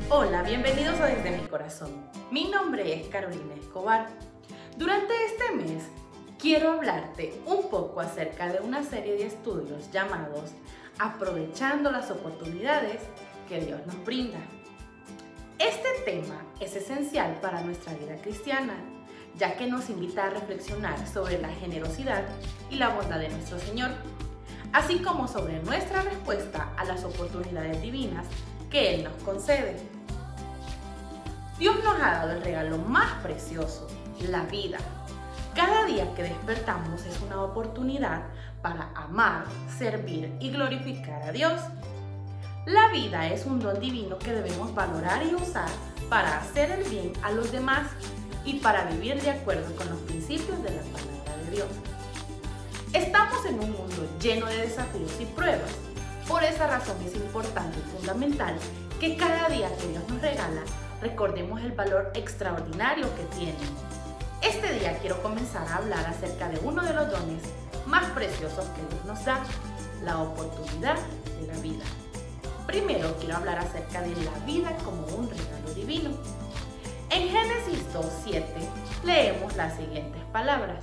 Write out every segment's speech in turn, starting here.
Hola, bienvenidos a Desde mi Corazón. Mi nombre es Carolina Escobar. Durante este mes quiero hablarte un poco acerca de una serie de estudios llamados Aprovechando las oportunidades que Dios nos brinda. Este tema es esencial para nuestra vida cristiana, ya que nos invita a reflexionar sobre la generosidad y la bondad de nuestro Señor, así como sobre nuestra respuesta a las oportunidades divinas que Él nos concede. Dios nos ha dado el regalo más precioso, la vida. Cada día que despertamos es una oportunidad para amar, servir y glorificar a Dios. La vida es un don divino que debemos valorar y usar para hacer el bien a los demás y para vivir de acuerdo con los principios de la palabra de Dios. Estamos en un mundo lleno de desafíos y pruebas. Por esa razón es importante y fundamental que cada día que Dios nos regala, recordemos el valor extraordinario que tiene. Este día quiero comenzar a hablar acerca de uno de los dones más preciosos que Dios nos da, la oportunidad de la vida. Primero quiero hablar acerca de la vida como un regalo divino. En Génesis 2:7 leemos las siguientes palabras.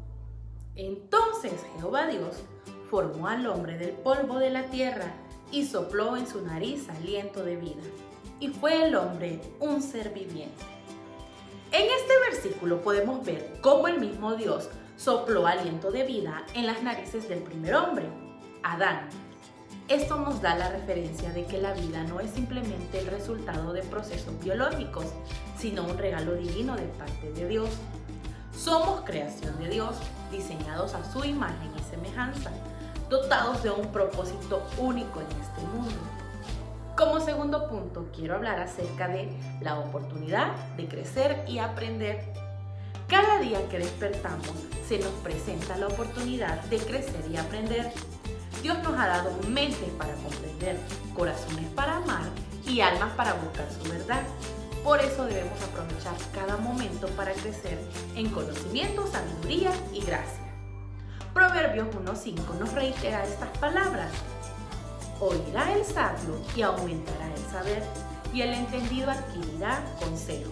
Entonces Jehová Dios formó al hombre del polvo de la tierra y sopló en su nariz aliento de vida. Y fue el hombre un ser viviente. En este versículo podemos ver cómo el mismo Dios sopló aliento de vida en las narices del primer hombre, Adán. Esto nos da la referencia de que la vida no es simplemente el resultado de procesos biológicos, sino un regalo divino de parte de Dios. Somos creación de Dios, diseñados a su imagen y semejanza, dotados de un propósito único en este mundo. Como segundo punto, quiero hablar acerca de la oportunidad de crecer y aprender. Cada día que despertamos, se nos presenta la oportunidad de crecer y aprender. Dios nos ha dado mentes para comprender, corazones para amar y almas para buscar su verdad. Por eso debemos aprovechar cada momento para crecer en conocimiento, sabiduría y gracia. Proverbios 1:5 nos reitera estas palabras. Oirá el sabio y aumentará el saber, y el entendido adquirirá consejo.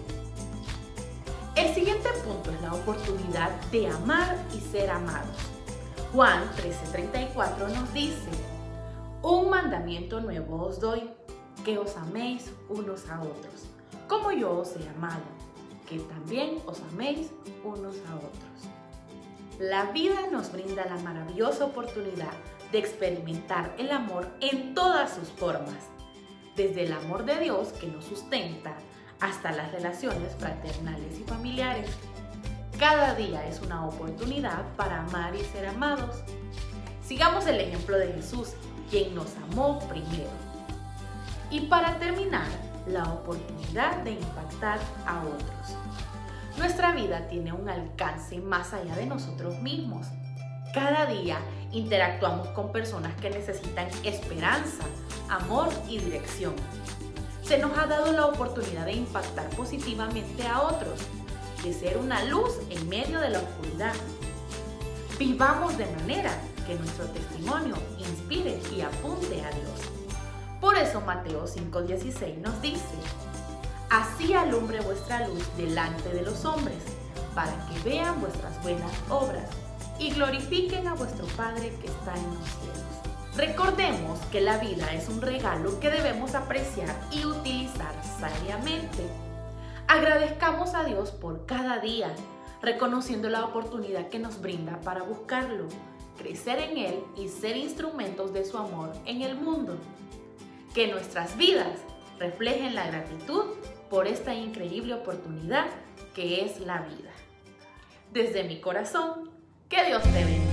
El siguiente punto es la oportunidad de amar y ser amados. Juan 13:34 nos dice, un mandamiento nuevo os doy, que os améis unos a otros, como yo os he amado, que también os améis unos a otros. La vida nos brinda la maravillosa oportunidad de experimentar el amor en todas sus formas, desde el amor de Dios que nos sustenta hasta las relaciones fraternales y familiares. Cada día es una oportunidad para amar y ser amados. Sigamos el ejemplo de Jesús, quien nos amó primero. Y para terminar, la oportunidad de impactar a otros. Nuestra vida tiene un alcance más allá de nosotros mismos. Cada día interactuamos con personas que necesitan esperanza, amor y dirección. Se nos ha dado la oportunidad de impactar positivamente a otros, de ser una luz en medio de la oscuridad. Vivamos de manera que nuestro testimonio inspire y apunte a Dios. Por eso Mateo 5:16 nos dice, así alumbre vuestra luz delante de los hombres, para que vean vuestras buenas obras y glorifiquen a vuestro Padre que está en los cielos. Recordemos que la vida es un regalo que debemos apreciar y utilizar sabiamente. Agradezcamos a Dios por cada día, reconociendo la oportunidad que nos brinda para buscarlo, crecer en Él y ser instrumentos de su amor en el mundo. Que nuestras vidas reflejen la gratitud por esta increíble oportunidad que es la vida. Desde mi corazón, que Dios te bendiga.